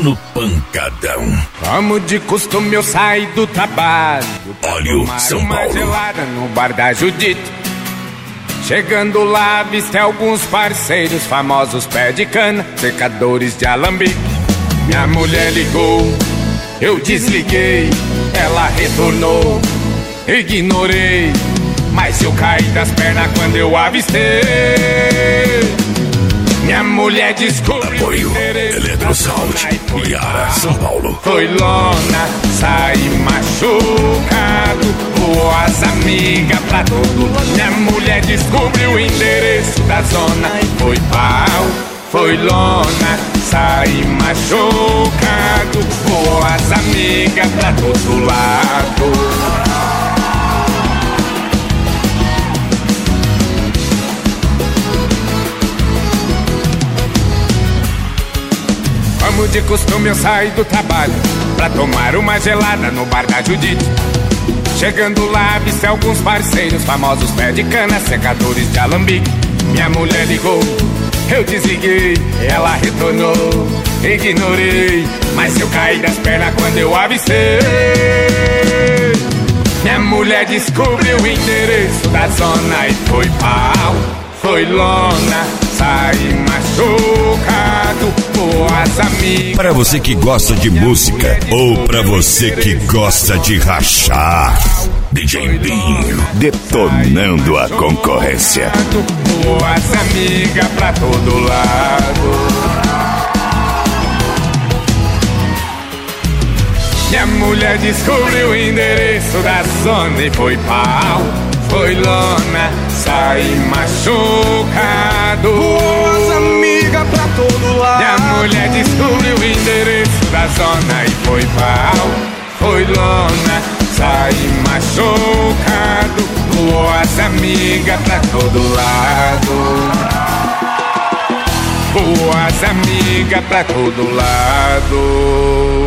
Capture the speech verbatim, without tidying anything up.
no pancadão. Como de costume eu saí do trabalho pra Óleo tomar São uma Paulo. gelada no bar da Judite. Chegando lá, avistei alguns parceiros famosos, pé de cana, secadores de alambique. Minha mulher ligou, eu desliguei, ela retornou, ignorei, mas eu caí das pernas quando eu avistei. Minha mulher descobriu Apoio Eletrosound, Iara, São Paulo. foi lona, saí machucado, voou as amigas pra todo. Minha mulher descobriu o endereço da zona, foi pau, foi lona, saí machucado, voou as amigas pra todo lado. Como de costume eu saí do trabalho pra tomar uma gelada no bar da Judite. Chegando lá, avistei alguns parceiros famosos, pé de cana, secadores de alambique. Minha mulher ligou, eu desliguei, ela retornou, ignorei, mas eu caí das pernas quando eu avistei. Minha mulher descobriu o endereço da zona e foi pau, foi lona, saí machucado, boas amigas. Para você que gosta de música ou para você que gosta de rachar, D J Binho detonando a concorrência. Boas amigas pra todo lado. Minha mulher descobriu o endereço da zona e foi pau, foi lona, saí machucado. Boas amigas pra todo lado. Minha mulher descobriu o endereço da zona e foi pau, foi lona, saí machucado. Boas amigas pra todo lado. Boas amigas pra todo lado.